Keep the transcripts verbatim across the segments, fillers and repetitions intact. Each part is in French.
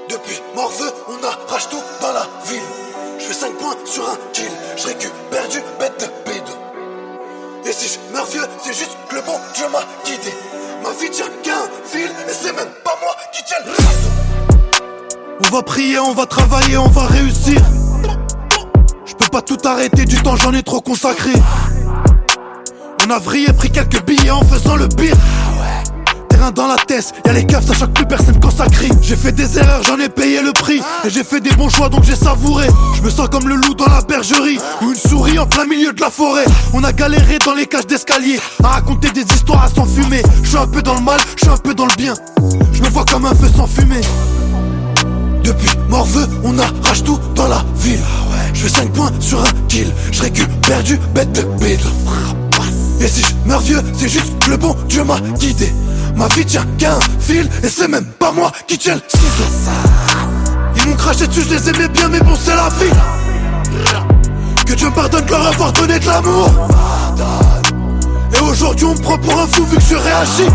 Depuis Morveux, on arrache tout dans la ville. Je fais cinq points sur un kill, je récupère du bête de pédo. Et si je meurs vieux, c'est juste que le bon Dieu m'a guidé. Ma vie tient qu'un fil, et c'est même pas moi qui tiens le ciseau. On va prier, on va travailler, on va réussir. Je peux pas tout arrêter, du temps j'en ai trop consacré. On a vrillé, pris quelques billets en faisant le pire. Terrain dans la tête, y'a les caves, ça choque plus personne quand ça crie. J'ai fait des erreurs, j'en ai payé le prix. Et j'ai fait des bons choix donc j'ai savouré. Je me sens comme le loup dans la bergerie, ou une souris en plein milieu de la forêt. On a galéré dans les cages d'escalier, à raconter des histoires à s'enfumer. Je suis un peu dans le mal, je suis un peu dans le bien. Je me vois comme un feu sans fumée. Depuis Morveux, on arrache tout dans la ville. Je fais cinq points sur un kill, je récupère du bête de pédo. Et si je meurs vieux, c'est juste que le bon Dieu m'a guidé. Ma vie tient qu'un fil, et c'est même pas moi qui tiens le ciseau. Ils m'ont craché dessus, je les aimais bien, mais bon c'est la vie. Que Dieu me pardonne de leur avoir donné de l'amour. Et aujourd'hui on me prend pour un fou vu que je réagis.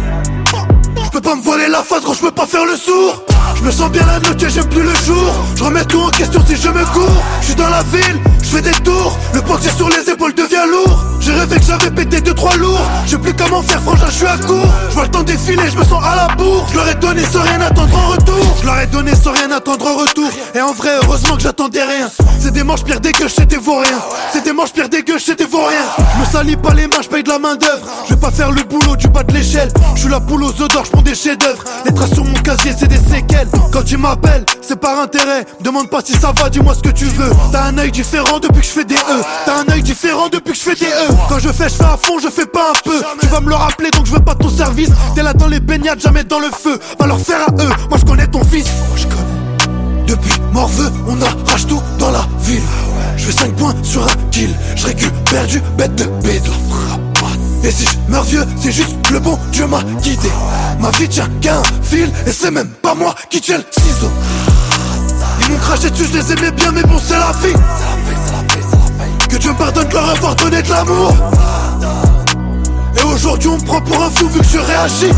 Je peux pas me voiler la face, gros, je peux pas faire le sourd. Je me sens bien la nuit et j'aime plus le jour. Je remets tout en question si je me cours. Je suis dans la ville, je fais des tours. Le poids que j'ai sur les épaules devient lourd. J'ai rêvé que j'avais pété deux trois lourds. Je sais plus comment faire, frangin, je suis à court. Je vois le temps défiler, je me sens à la bourre. Je leur ai donné sans rien attendre en retour. Je leur ai donné sans rien attendre en retour. Et en vrai, heureusement que j'attendais rien. C'est des manches pires dégueu, chez des vauriens. C'est des manches pires dégueu, chez des vauriens. Je me salis pas les mains, je paye de la main d'œuvre. Je vais pas faire le boulot du bas de l'échelle. Je suis la poule aux œufs d'or, je prends des chefs d'œuvre. Les traces sur mon casier, c'est des séquelles. Quand tu m'appelles, c'est par intérêt. Demande pas si ça va, dis-moi ce que tu veux. T'as un œil différent depuis que je fais des E. T'as un œil différent depuis que je fais des E. Quand je fais, je fais à fond, je fais pas un peu. Tu vas me le rappeler, donc je veux pas ton service. T'es là dans les baignades, jamais dans le feu. Va leur faire à eux, moi je connais ton fils. Je connais. Depuis Morveux, on arrache tout dans la ville. Je fais cinq points sur un kill, je récupère du bête de pédo. Et si je meurs vieux, c'est juste que le bon Dieu m'a guidé. Ma vie tient qu'un fil, et c'est même pas moi qui tiens le ciseau. Ils m'ont craché dessus, je les aimais bien, mais bon c'est la vie. Que Dieu me pardonne de leur avoir donné de l'amour. Et aujourd'hui on me prend pour un fou vu que je réagis.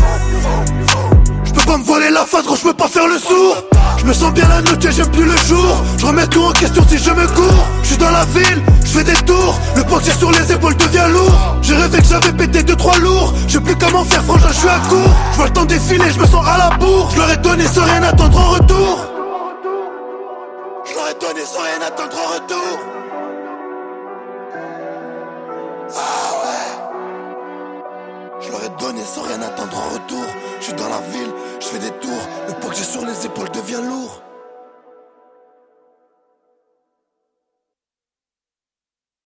Je peux pas me voiler la face, gros, je peux pas faire le sourd. Je me sens bien la nuit et j'aime plus le jour. Je remets tout en question si je me cours. Je suis dans la ville, je fais des tours. Le poids que j'ai sur les épaules devient lourd. J'ai rêvé que j'avais pété deux trois lourds. Je sais plus comment faire, frangin, je suis à court. Je vois le temps défiler, je me sens à la bourre. Je leur ai donné sans rien attendre en retour. Je leur ai donné sans rien attendre en retour. Ah ouais. Je leur ai donné sans rien attendre en retour. Je suis dans la ville, je fais des tours. Le poids que j'ai sur les épaules de